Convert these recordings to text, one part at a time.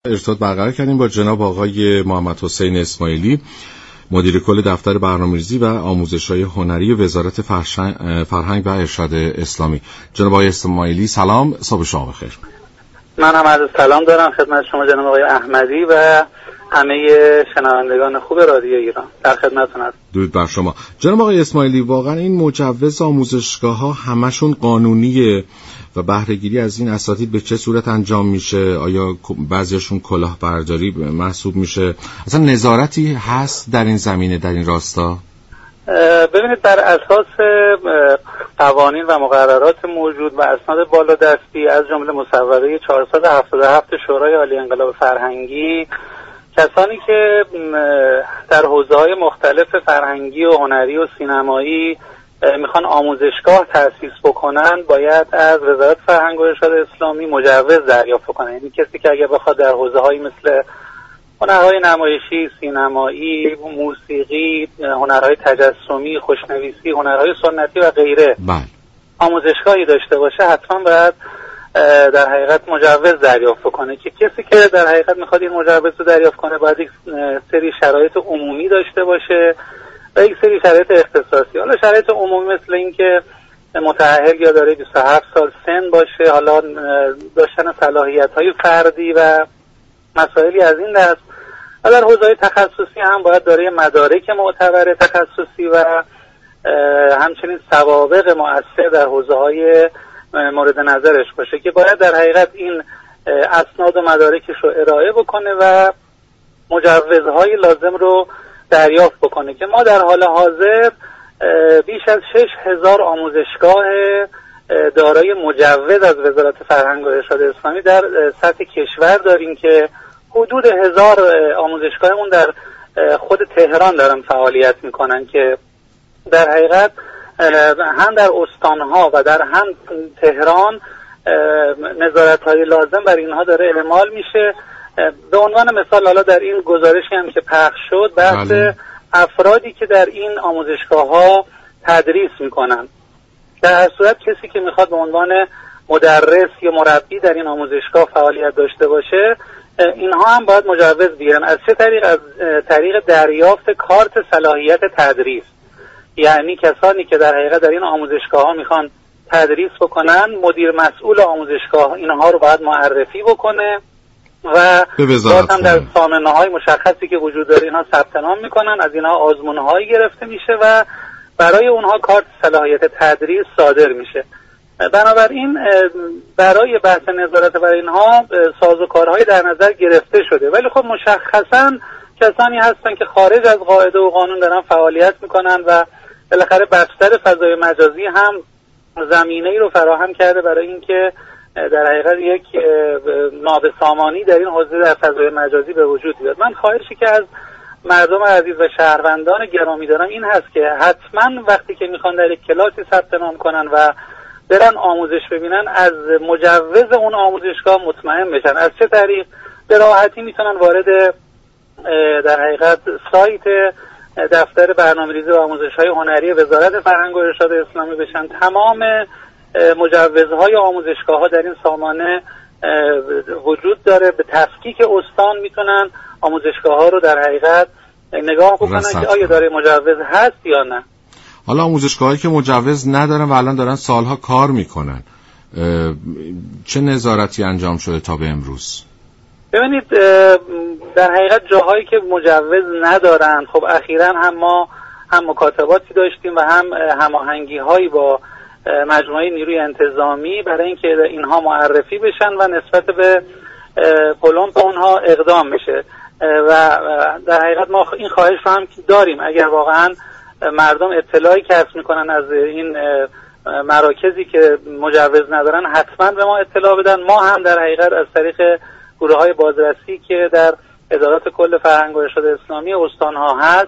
ارتباط برقرار کردیم با جناب آقای محمد حسین اسماعیلی، مدیر کل دفتر برنامه‌ریزی و آموزش‌های هنری وزارت فرهنگ و ارشاد اسلامی. جناب آقای اسماعیلی سلام، صبح شما بخیر. من هم عرض سلام دارم خدمت شما جناب آقای احمدی و همه شنوندگان خوب رادیو ایران. در خدمتتون هستم. درود بر شما. جناب آقای اسماعیلی، واقعا این مجوز آموزشگاه‌ها همشون قانونیه و بهره‌گیری از این اساتید به چه صورت انجام میشه؟ آیا بعضیاشون کلاهبرداری محسوب میشه؟ اصلا نظارتی هست در این زمینه، در این راستا؟ ببینید، بر اساس قوانین و مقررات موجود و اسناد بالادستی از جمله مصوبه 477 شورای عالی انقلاب فرهنگی، کسانی که در حوزه‌های مختلف فرهنگی و هنری و سینمایی میخوان آموزشگاه تأسیس بکنن باید از وزارت فرهنگ و ارشاد اسلامی مجوز دریافت کنن. یعنی کسی که اگر بخواد در حوزه‌هایی مثل هنرهای نمایشی، سینمایی، موسیقی، هنرهای تجسمی، خوشنویسی، هنرهای سنتی و غیره آموزشگاهی داشته باشه، حتما باید در حقیقت مجوز دریافت کنه. که کسی که در حقیقت میخواد این مجوز رو دریافت کنه باید یک سری شرایط عمومی داشته باشه و یک سری شرایط اختصاصی. حالا شرایط عمومی مثل این که متأهل یا داره 27 سال سن باشه، حالا داشتن صلاحیت‌های فردی و مسائلی از این دست. و در حوزه‌های تخصصی هم باید داره مدارک معتبر تخصصی و همچنین سوابق مؤثر در حوزه‌های مورد نظرش باشه که باید در حقیقت این اسناد و مدارکش رو ارائه بکنه و مجوزهای لازم رو دریافت بکنه. که ما در حال حاضر بیش از 6000 آموزشگاه دارای مجوز از وزارت فرهنگ و ارشاد اسلامی در سطح کشور داریم که حدود 1000 آموزشگاهمون در خود تهران دارن فعالیت میکنن که در حقیقت هم در استانها و در هم تهران نظارت‌های لازم بر اینها داره اعمال میشه. به عنوان مثال حالا در این گزارشی هم که پخش شد بحث افرادی که در این آموزشگاه‌ها تدریس میکنن، در هر صورت کسی که میخواد به عنوان مدرس یا مربی در این آموزشگاه فعالیت داشته باشه، اینها هم باید مجوز بگیرن. از چه طریق؟ از طریق دریافت کارت صلاحیت تدریس. یعنی کسانی که در حقیقت در این آموزشگاه‌ها میخوان تدریس بکنن، مدیر مسئول آموزشگاه اینها رو باید معرفی بکنه و باز هم در سامانه‌های مشخصی که وجود داره اینها ثبت نام میکنن، از اینها آزمون‌هایی گرفته میشه و برای اونها کارت صلاحیت تدریس صادر میشه. بنابراین برای بحث نظارت برای اینها سازوکارهایی در نظر گرفته شده، ولی خب مشخصاً کسانی هستن که خارج از قاعده و قانون دارن فعالیت میکنن و بالاخره بستر فضای مجازی هم زمینه‌ای رو فراهم کرده برای اینکه در حقیقت یک نابسامانی در این حوزه در فضای مجازی به وجود بیاد. من خواهشی که از مردم عزیز و شهروندان گرامی دارم این هست که حتما وقتی که میخوان در یک کلاسی ثبت نام کنن و برن آموزش ببینن، از مجوز اون آموزشگاه مطمئن بشن. از چه طریق؟ به راحتی میتونن وارد در حقیقت سایت دفتر برنامه‌ریزی و آموزش‌های هنری وزارت فرهنگ و ارشاد اسلامی بشن. تمام مجوزهای آموزشگاه‌ها در این سامانه وجود داره. به تفکیک استان میتونن آموزشگاه‌ها رو در حقیقت نگاه بکنن که آیا داره مجوز هست یا نه. حالا آموزشگاهایی که مجوز ندارن و الان دارن سالها کار میکنن، چه نظارتی انجام شده تا به امروز؟ ببینید، در حقیقت جاهایی که مجوز ندارن، خب اخیراً هم ما هم مکاتباتی داشتیم و هم هماهنگی‌هایی با مجموعه نیروی انتظامی برای اینکه اینها معرفی بشن و نسبت به پلمپ اونها اقدام بشه و در حقیقت ما این خواهش رو هم داریم اگر واقعاً مردم اطلاعی کسب میکنن از این مراکزی که مجوز ندارن حتما به ما اطلاع بدن. ما هم در حقیقت از طریق گروه‌های بازرسی که در ادارات کل فرهنگ و ارشاد اسلامی استان‌ها هست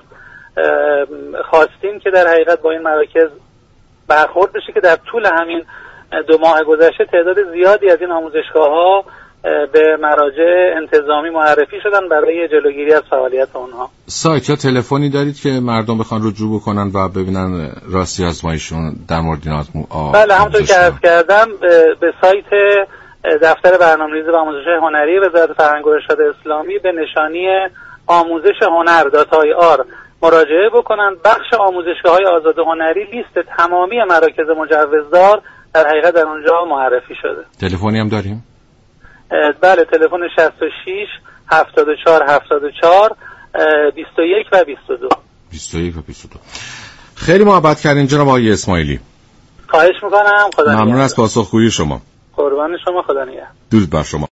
خواستیم که در حقیقت با این مراکز برخورد بشه که در طول همین 2 ماه گذشته تعداد زیادی از این آموزشگاه‌ها به مراجع انتظامی معرفی شدن برای جلوگیری از فعالیت اونها. سایت یا تلفنی دارید که مردم بخوان رجوع بکنن و ببینن راستی آزمایشون در مورد این بله، همونطور که عرض کردم به سایت دفتر برنامه‌ریزی و آموزش هنری وزارت فرهنگ و ارشاد اسلامی به نشانی آموزش هنر .ir مراجعه بکنند. بخش آموزشگاه‌های آزاد هنری لیست تمامی مراکز مجوزدار در حقیقت در اونجا معرفی شده. تلفنی هم داریم؟ بله، تلفن 66 74 74 21 و 22. 21 و 22. خیلی محبت کردین جناب آقای اسماعیلی. خواهش میکنم. خدا ممنون از پاسخگویی شما. قربان شما. خدا نگهدار. درود بر شما.